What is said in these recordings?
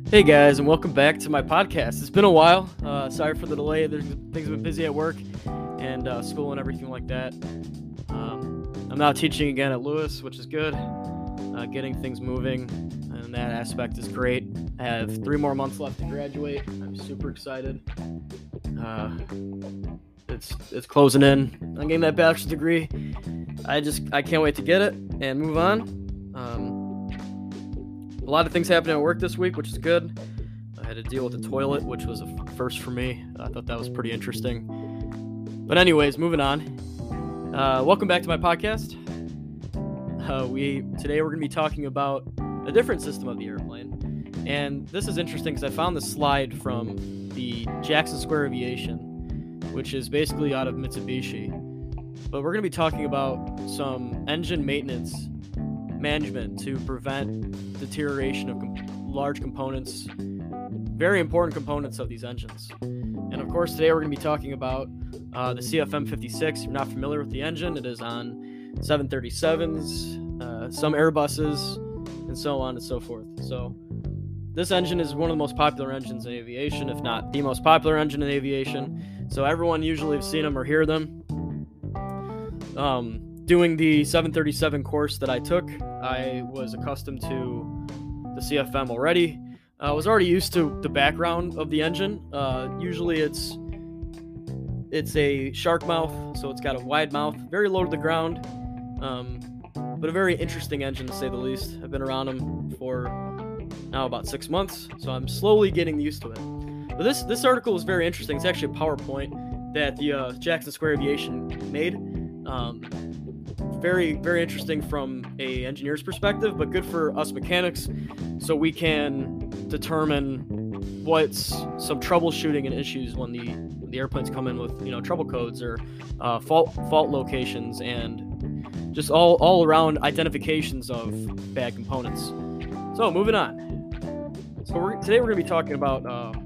Hey guys, and welcome back to my podcast. It's been a while. Sorry for the delay. Things have been busy at work and school and everything like that. I'm now teaching again at Lewis, which is good. Getting things moving, and that aspect is great. I have 3 more months left to graduate. I'm super excited. It's closing in. I'm getting that bachelor's degree. I can't wait to get it and move on. A lot of things happened at work this week, which is good. I had to deal with the toilet, which was a first for me. I thought that was pretty interesting. But anyways, moving on. Welcome back to my podcast. Today we're going to be talking about a different system of the airplane. And this is interesting because I found this slide from the Jackson Square Aviation, which is basically out of Mitsubishi. But we're going to be talking about some engine maintenance management to prevent deterioration of large components, very important components of these engines. And of course, today we're going to be talking about the CFM56. If you're not familiar with the engine, it is on 737s, some Airbuses, and so on and so forth. So this engine is one of the most popular engines in aviation, if not the most popular engine in aviation. So everyone usually has seen them or hear them. Doing the 737 course that I took, I was accustomed to the CFM already. I was already used to the background of the engine. Usually it's a shark mouth, so it's got a wide mouth, very low to the ground, but a very interesting engine to say the least. I've been around them for now about 6 months, so I'm slowly getting used to it. But this article is very interesting. It's actually a PowerPoint that the Jackson Square Aviation made. Very, very interesting from a engineer's perspective, but good for us mechanics, so we can determine what's some troubleshooting and issues when the airplanes come in with trouble codes or fault locations and just all around identifications of bad components. So moving on. So today we're going to be talking about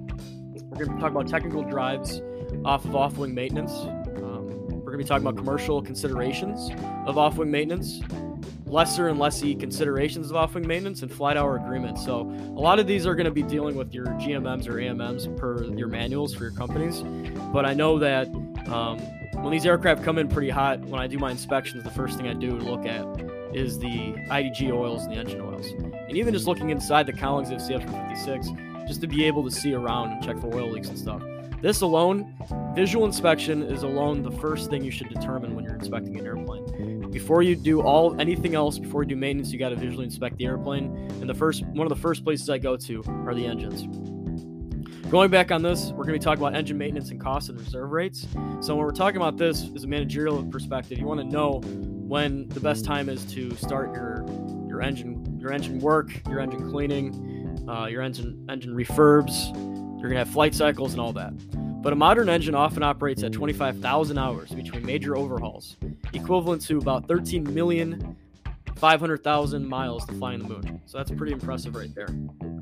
technical drives off of off-wing maintenance. We're going to be talking about commercial considerations of off-wing maintenance, lesser and lessee considerations of off-wing maintenance, and flight hour agreements. So a lot of these are going to be dealing with your GMMs or AMMs per your manuals for your companies. But I know that when these aircraft come in pretty hot, when I do my inspections, the first thing I do to look at is the IDG oils and the engine oils. And even just looking inside the cowlings of CFM56, just to be able to see around and check for oil leaks and stuff. This alone, visual inspection is alone the first thing you should determine when you're inspecting an airplane. Before you do anything else, before you do maintenance, you got to visually inspect the airplane. And one of the first places I go to are the engines. Going back on this, we're going to be talking about engine maintenance and costs and reserve rates. So when we're talking about this as a managerial perspective, you want to know when the best time is to start your engine work, your engine cleaning, your engine refurbs. You're going to have flight cycles and all that. But a modern engine often operates at 25,000 hours between major overhauls, equivalent to about 13,500,000 miles to flying the moon. So that's pretty impressive right there.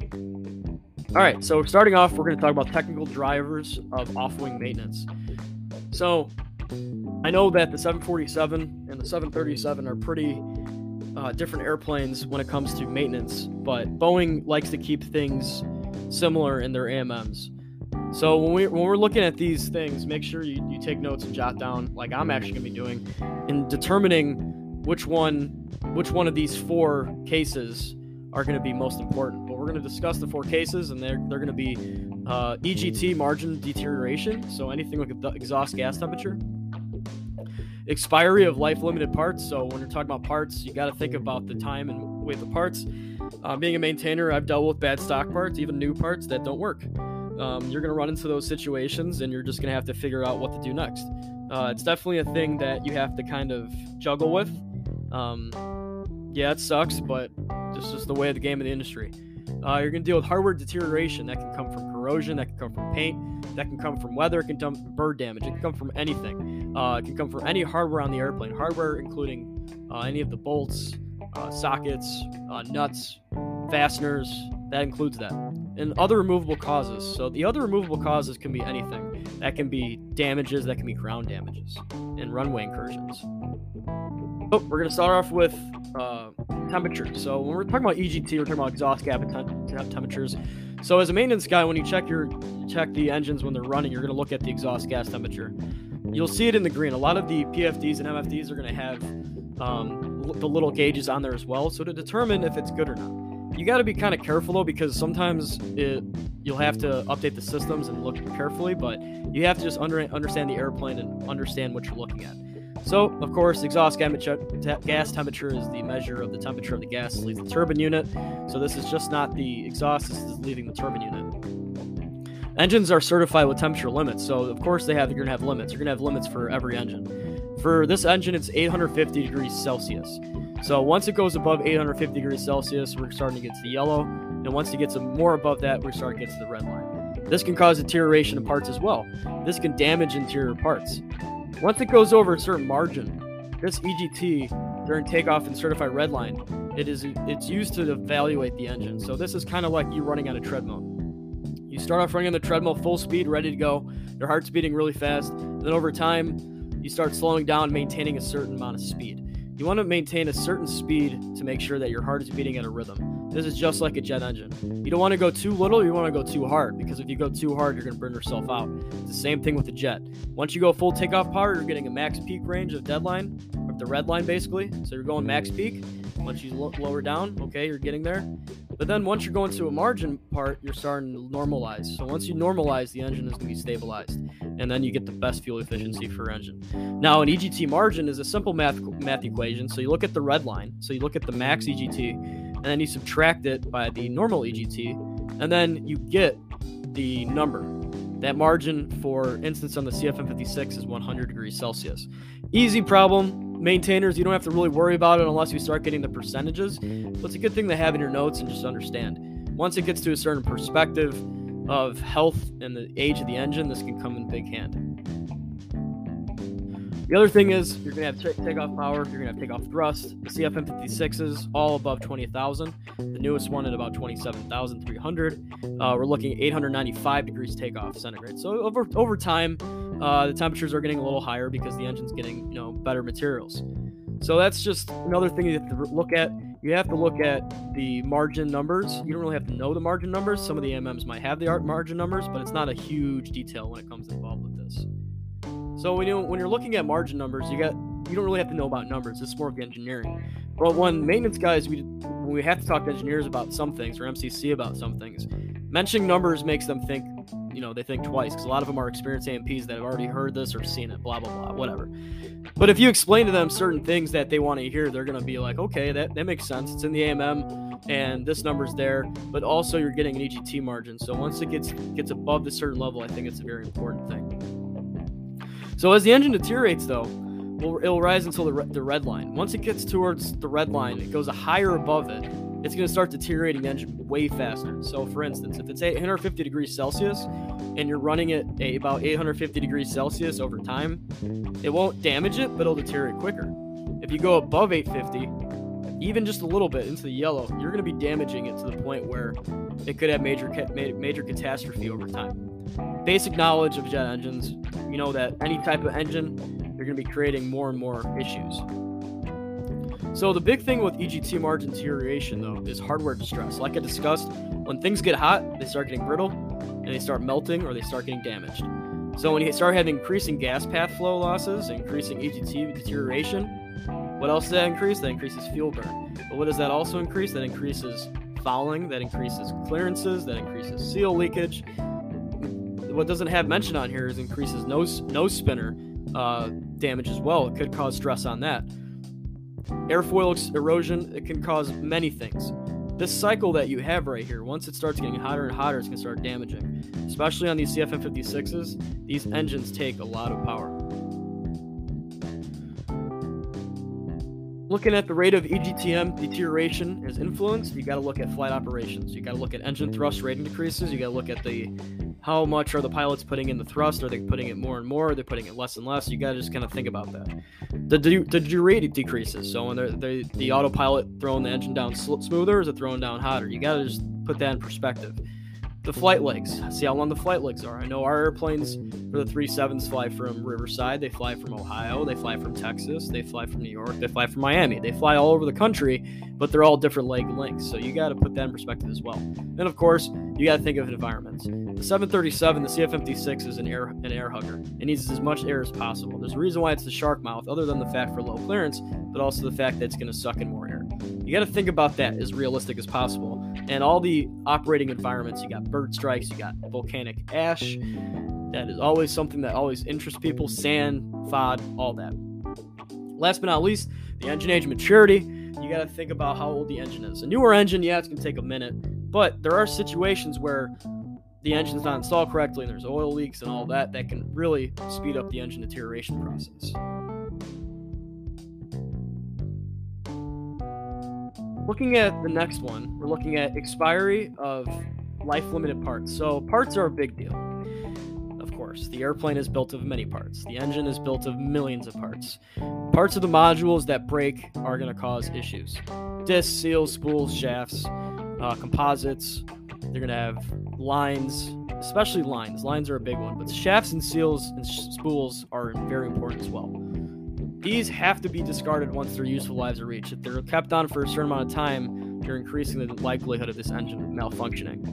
All right, so starting off, we're going to talk about technical drivers of off-wing maintenance. So I know that the 747 and the 737 are pretty different airplanes when it comes to maintenance, but Boeing likes to keep things similar in their AMMs. So when we're looking at these things, make sure you take notes and jot down, like I'm actually going to be doing, in determining which one of these 4 cases are going to be most important. But we're going to discuss the 4 cases, and they're going to be EGT, margin deterioration, so anything like the exhaust gas temperature. Expiry of life-limited parts. So when you're talking about parts, you got to think about the time and weight of the parts. Being a maintainer, I've dealt with bad stock parts, even new parts that don't work. You're going to run into those situations, and you're just going to have to figure out what to do next. It's definitely a thing that you have to kind of juggle with. Yeah, it sucks, but it's just the way of the game of the industry. You're going to deal with hardware deterioration. That can come from corrosion, that can come from paint, that can come from weather, it can come from bird damage, it can come from anything. It can come from any hardware on the airplane. Hardware including any of the bolts, sockets, nuts, fasteners, that includes that. And other removable causes. So the other removable causes can be anything. That can be damages, that can be ground damages, and runway incursions. Oh, we're going to start off with temperatures. So when we're talking about EGT, we're talking about exhaust gas temperatures. So as a maintenance guy, when you check the engines when they're running, you're going to look at the exhaust gas temperature. You'll see it in the green. A lot of the PFDs and MFDs are going to have the little gauges on there as well, so to determine if it's good or not. You got to be kind of careful though, because sometimes you'll have to update the systems and look carefully, but you have to just understand the airplane and understand what you're looking at. So, of course, exhaust gas temperature is the measure of the temperature of the gas that leaves the turbine unit. So this is just not the exhaust, this is leaving the turbine unit. Engines are certified with temperature limits, so of course you're going to have limits. You're going to have limits for every engine. For this engine, it's 850 degrees Celsius. So once it goes above 850 degrees Celsius, we're starting to get to the yellow, and once it gets more above that, we're starting to get to the red line. This can cause deterioration of parts as well. This can damage interior parts. Once it goes over a certain margin, this EGT during takeoff and certified red line, it's used to evaluate the engine. So this is kind of like you running on a treadmill. You start off running on the treadmill full speed, ready to go. Your heart's beating really fast. Then over time, you start slowing down, maintaining a certain amount of speed. You want to maintain a certain speed to make sure that your heart is beating at a rhythm. This is just like a jet engine. You don't want to go too little, you want to go too hard, because if you go too hard, you're going to burn yourself out. It's the same thing with the jet. Once you go full takeoff power, you're getting a max peak range of deadline, or the red line basically. So you're going max peak. Once you lower down, okay, you're getting there. But then once you're going to a margin part, you're starting to normalize. So once you normalize, the engine is going to be stabilized. And then you get the best fuel efficiency for engine. Now, an EGT margin is a simple math equation. So you look at the red line. So you look at the max EGT, and then you subtract it by the normal EGT, and then you get the number. That margin, for instance, on the CFM56 is 100 degrees Celsius. Easy problem. Maintainers, you don't have to really worry about it unless you start getting the percentages. But it's a good thing to have in your notes and just understand. Once it gets to a certain perspective of health and the age of the engine, this can come in big hand. The other thing is you're going to have takeoff power, you're going to have takeoff thrust. The CFM56s all above 20,000. The newest one at about 27,300. We're looking at 895 degrees takeoff centigrade. So over time, the temperatures are getting a little higher because the engine's getting better materials. So that's just another thing you have to look at. You have to look at the margin numbers. You don't really have to know the margin numbers. Some of the AMMs might have the margin numbers, but it's not a huge detail when it comes involved with this. So when you're looking at margin numbers, you don't really have to know about numbers. It's more of the engineering. But when maintenance guys, when we have to talk to engineers about some things, or MCC about some things, mentioning numbers makes them think, they think twice, because a lot of them are experienced AMPs that have already heard this or seen it, blah, blah, blah, whatever. But if you explain to them certain things that they want to hear, they're going to be like, okay, that makes sense. It's in the AMM, and this number's there, but also you're getting an EGT margin. So once it gets above the certain level, I think it's a very important thing. So as the engine deteriorates, though, it'll rise until the red line. Once it gets towards the red line, it goes higher above it, it's going to start deteriorating the engine way faster. So for instance, if it's 850 degrees Celsius and you're running it about 850 degrees Celsius over time, it won't damage it, but it'll deteriorate quicker. If you go above 850, even just a little bit into the yellow, you're going to be damaging it to the point where it could have major catastrophe over time. Basic knowledge of jet engines, you know that any type of engine, you're going to be creating more and more issues. So the big thing with EGT margin deterioration, though, is hardware distress. Like I discussed, when things get hot, they start getting brittle, and they start melting, or they start getting damaged. So when you start having increasing gas path flow losses, increasing EGT deterioration, what else does that increase? That increases fuel burn. But what does that also increase? That increases fouling, that increases clearances, that increases seal leakage. What doesn't have mentioned on here is increases nose spinner damage as well. It could cause stress on that. Airfoil erosion, it can cause many things. This cycle that you have right here, once it starts getting hotter and hotter, it's going to start damaging. Especially on these CFM56s, these engines take a lot of power. Looking at the rate of EGTM deterioration is influenced, you got to look at flight operations. You got to look at engine thrust rating decreases. You got to look at how much are the pilots putting in the thrust? Are they putting it more and more? Are they putting it less and less? You got to just kind of think about that. The rate decreases. So when the autopilot throwing the engine down smoother, or is it throwing down hotter? You got to just put that in perspective. The flight legs. See how long the flight legs are. I know our airplanes for the 37s fly from Riverside. They fly from Ohio. They fly from Texas. They fly from New York. They fly from Miami. They fly all over the country, but they're all different leg lengths. So you got to put that in perspective as well. And of course, you got to think of environments. The 737, the CF56 is an air hugger. It needs as much air as possible. There's a reason why it's the shark mouth, other than the fact for low clearance, but also the fact that it's going to suck in more air. You got to think about that as realistic as possible. And all the operating environments, you got bird strikes, you got volcanic ash. That is always something that always interests people. Sand, FOD, all that. Last but not least, the engine age maturity. You got to think about how old the engine is. A newer engine, yeah, it's going to take a minute. But there are situations where the engine's not installed correctly and there's oil leaks and all that can really speed up the engine deterioration process. Looking at the next one, we're looking at expiry of life-limited parts. So parts are a big deal. Of course, the airplane is built of many parts. The engine is built of millions of parts. Parts of the modules that break are going to cause issues. Discs, seals, spools, shafts, composites. They're going to have lines, especially lines. Lines are a big one, but shafts and seals and spools are very important as well. These have to be discarded once their useful lives are reached. If they're kept on for a certain amount of time, you're increasing the likelihood of this engine malfunctioning.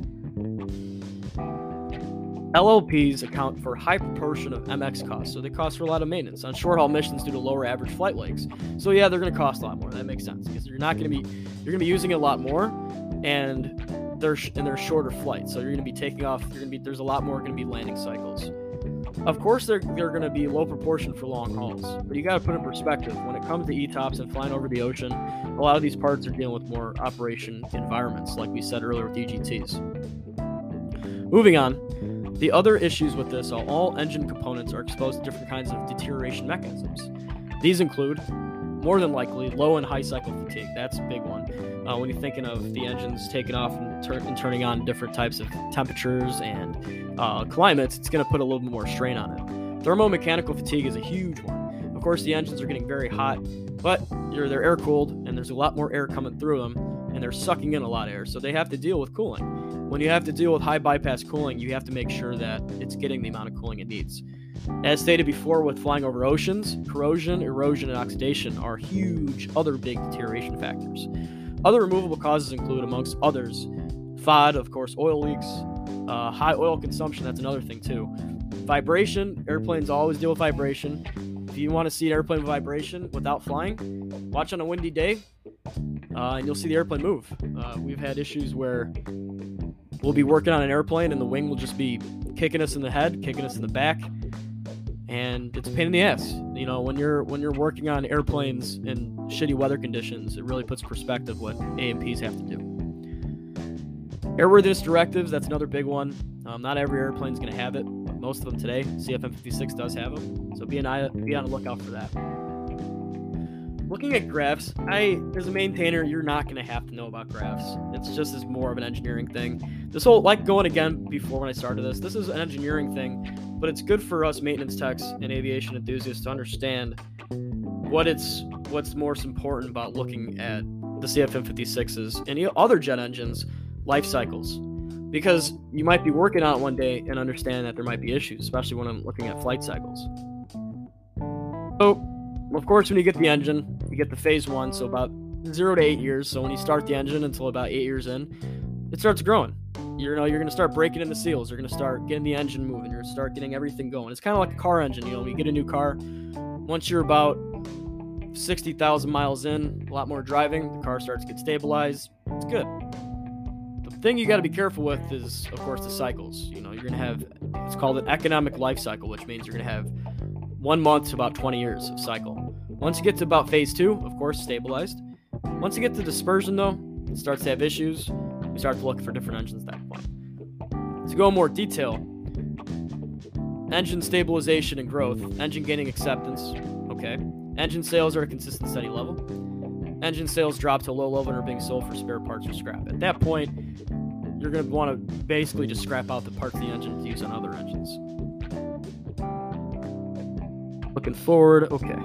LLPs account for a high proportion of MX costs, so they cost for a lot of maintenance on short-haul missions due to lower average flight legs. So yeah, they're going to cost a lot more. That makes sense because you're going to be using it a lot more, and they're shorter flights. So you're going to be taking off. There's a lot more going to be landing cycles. Of course, they're going to be low proportion for long hauls, but you got to put in perspective. When it comes to ETOPS and flying over the ocean, a lot of these parts are dealing with more operation environments, like we said earlier with EGTs. Moving on, the other issues with this are all engine components are exposed to different kinds of deterioration mechanisms. These include, more than likely, low and high cycle fatigue. That's a big one. When you're thinking of the engines taking off and turning on different types of temperatures and climates, it's going to put a little bit more strain on it. Thermomechanical fatigue is a huge one. Of course, the engines are getting very hot, but they're air-cooled, and there's a lot more air coming through them, and they're sucking in a lot of air, so they have to deal with cooling. When you have to deal with high bypass cooling, you have to make sure that it's getting the amount of cooling it needs. As stated before with flying over oceans, corrosion, erosion, and oxidation are huge other big deterioration factors. Other removable causes include, amongst others, FOD, of course, oil leaks, high oil consumption, that's another thing too. Vibration, airplanes always deal with vibration. If you want to see an airplane with vibration without flying, watch on a windy day, and you'll see the airplane move. We've had issues where we'll be working on an airplane and the wing will just be kicking us in the head, kicking us in the back, and it's a pain in the ass. You know, when you're working on airplanes in shitty weather conditions, it really puts perspective what A&Ps have to do. Airworthiness directives, that's another big one. Not every airplane is going to have it, but most of them today, CFM56 does have them, so be on the lookout for that. Looking at graphs, as a maintainer, you're not going to have to know about graphs. It's just as more of an engineering thing. This whole, like going again before when I started this is an engineering thing, but it's good for us maintenance techs and aviation enthusiasts to understand what's most important about looking at the CFM56s and other jet engines' life cycles. Because you might be working on it one day and understand that there might be issues, especially when I'm looking at flight cycles. So, of course, when you get the engine, you get the phase 1, so about 0 to 8 years. So when you start the engine until about 8 years in, it starts growing. You're going to start breaking in the seals. You're going to start getting the engine moving. You're going to start getting everything going. It's kind of like a car engine. When you get a new car, once you're about 60,000 miles in, a lot more driving, the car starts to get stabilized. It's good. The thing you got to be careful with is, of course, the cycles. You're going to have, it's called an economic life cycle, which means you're going to have 1 month to about 20 years of cycle. Once you get to about phase 2, of course, stabilized. Once you get to dispersion, though, it starts to have issues. We start to look for different engines at that point. To go in more detail, engine stabilization and growth, engine gaining acceptance, okay. Engine sales are at a consistent, steady level. Engine sales drop to a low level and are being sold for spare parts or scrap. At that point, you're going to want to basically just scrap out the parts of the engine to use on other engines. Looking forward, okay.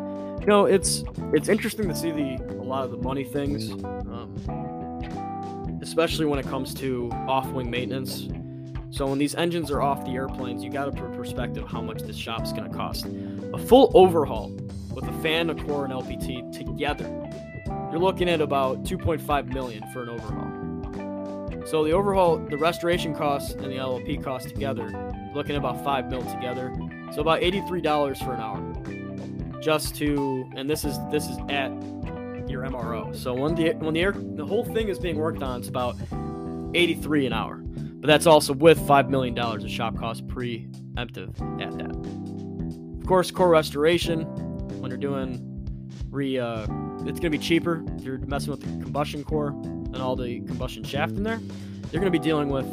It's interesting to see a lot of the money things. especially when it comes to off-wing maintenance. So when these engines are off the airplanes, you got to put in perspective how much this shop's going to cost. A full overhaul with a fan, a core, and LPT together, you're looking at about $2.5 million for an overhaul. So the overhaul, the restoration costs and the LLP costs together, looking at about $5 million together. So about $83 for an hour, just to, and this is at your MRO. So when the whole thing is being worked on, it's about $83 an hour. But that's also with $5 million of shop costs preemptive at that. Of course, core restoration, when you're doing it's going to be cheaper. If you're messing with the combustion core and all the combustion shaft in there, you're going to be dealing with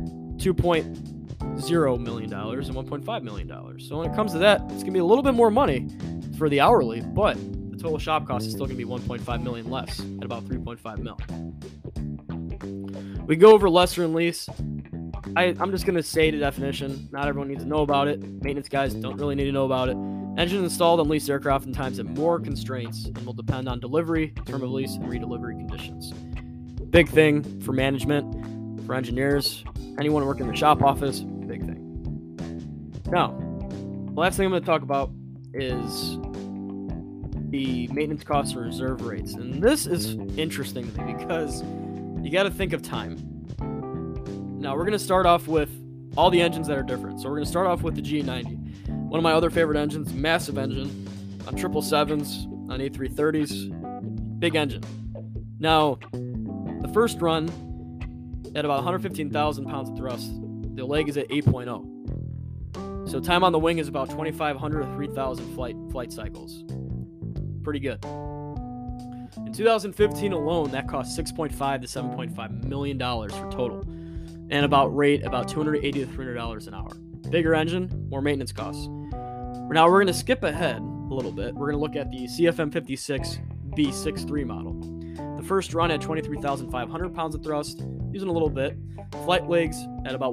$2.0 million and $1.5 million. So when it comes to that, it's going to be a little bit more money for the hourly, but the total shop cost is still going to be $1.5 million less at about $3.5 million. We go over lesser and lease. I'm just going to say the definition. Not everyone needs to know about it. Maintenance guys don't really need to know about it. Engine installed on leased aircraft in times have more constraints and will depend on delivery, term of lease, and redelivery conditions. Big thing for management, for engineers, anyone working in the shop office, big thing. Now, the last thing I'm going to talk about is the maintenance costs and reserve rates. And this is interesting to me because you got to think of time. Now, we're going to start off with all the engines that are different. So we're going to start off with the GE90. One of my other favorite engines, massive engine, on 777s, on A330s, big engine. Now, the first run, at about 115,000 pounds of thrust, the leg is at 8.0. So time on the wing is about 2,500 to 3,000 flight cycles. Pretty good. In 2015 alone, that cost $6.5 to $7.5 million for total, and about $280 to $300 an hour. Bigger engine, more maintenance costs. Now we're going to skip ahead a little bit. We're going to look at the CFM56 B63 model. The first run at 23,500 pounds of thrust, using a little bit. Flight legs at about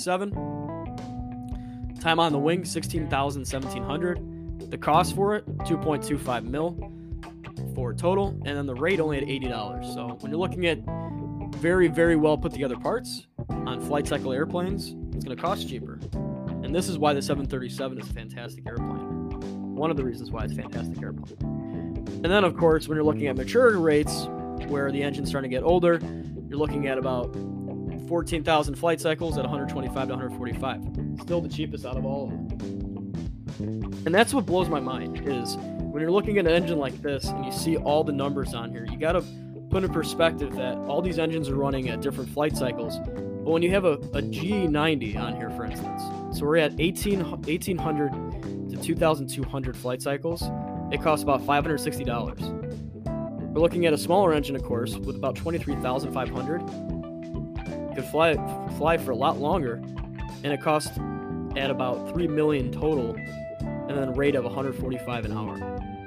1.7. Time on the wing, 17,700. The cost for it, $2.25 mil for total, and then the rate only at $80. So when you're looking at very, very well put together parts on flight cycle airplanes, it's going to cost cheaper. And this is why the 737 is a fantastic airplane. One of the reasons why it's a fantastic airplane. And then, of course, when you're looking at maturity rates, where the engine's starting to get older, you're looking at about 14,000 flight cycles at 125 to 145. Still the cheapest out of all of them. And that's what blows my mind, is when you're looking at an engine like this and you see all the numbers on here, you got to put in perspective that all these engines are running at different flight cycles. But when you have a GE90 on here, for instance, so we're at 1,800 to 2,200 flight cycles, it costs about $560. We're looking at a smaller engine, of course, with about 23,500. You could fly for a lot longer, and it costs at about $3 million total, and then a rate of 145 an hour.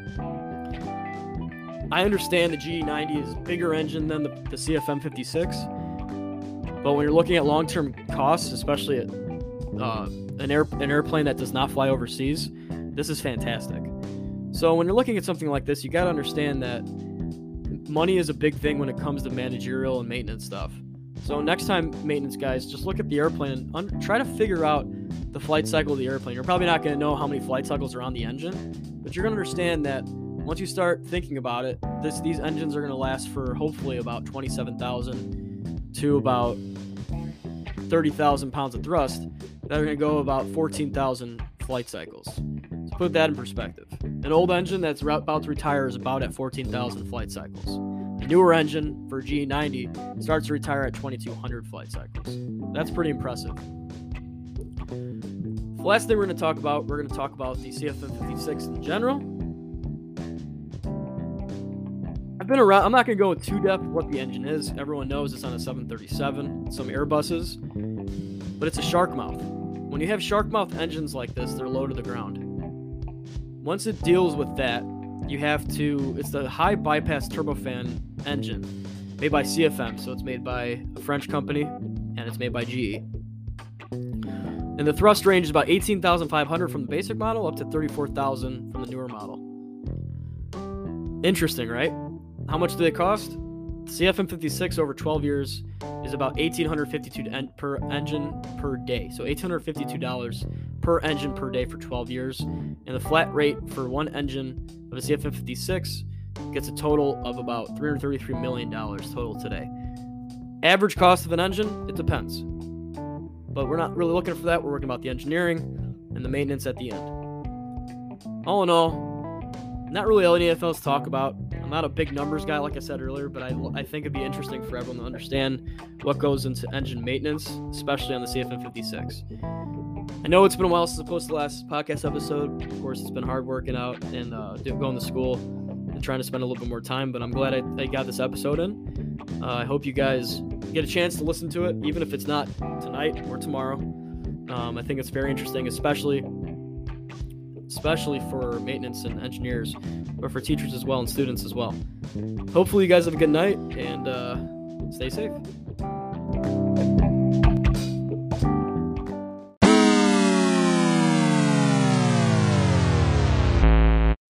I understand the GE90 is a bigger engine than the CFM56, but when you're looking at long-term costs, especially at an airplane that does not fly overseas, this is fantastic. So when you're looking at something like this, you got to understand that money is a big thing when it comes to managerial and maintenance stuff. So next time, maintenance guys, just look at the airplane and try to figure out the flight cycle of the airplane. You're probably not going to know how many flight cycles are on the engine, but you're going to understand that once you start thinking about it, these engines are going to last for hopefully about 27,000 to about 30,000 pounds of thrust. That are going to go about 14,000 flight cycles. So put that in perspective. An old engine that's about to retire is about at 14,000 flight cycles. A newer engine for GE90 starts to retire at 2,200 flight cycles. That's pretty impressive. The last thing we're going to talk about the CFM56 in general. I've been around. I'm not going to go into too depth what the engine is. Everyone knows it's on a 737, some Airbuses, but it's a shark mouth. When you have shark mouth engines like this, they're low to the ground. Once it deals with that, it's the high bypass turbofan engine made by CFM, so it's made by a French company, and it's made by GE. And the thrust range is about 18,500 from the basic model up to 34,000 from the newer model. Interesting, right? How much do they cost? CFM56 over 12 years is about $1,852 per engine per day. So $852 per engine per day for 12 years. And the flat rate for one engine of a CFM56 gets a total of about $333 million total today. Average cost of an engine, it depends. But we're not really looking for that. We're working about the engineering and the maintenance at the end. All in all, not really all anything else to talk about. I'm not a big numbers guy, like I said earlier, but I think it'd be interesting for everyone to understand what goes into engine maintenance, especially on the CFM56. I know it's been a while since I posted the last podcast episode. Of course, it's been hard working out and going to school and trying to spend a little bit more time, but I'm glad I got this episode in. I hope you guys get a chance to listen to it, even if it's not tonight or tomorrow. I think it's very interesting, especially for maintenance and engineers, but for teachers as well and students as well. Hopefully you guys have a good night and stay safe.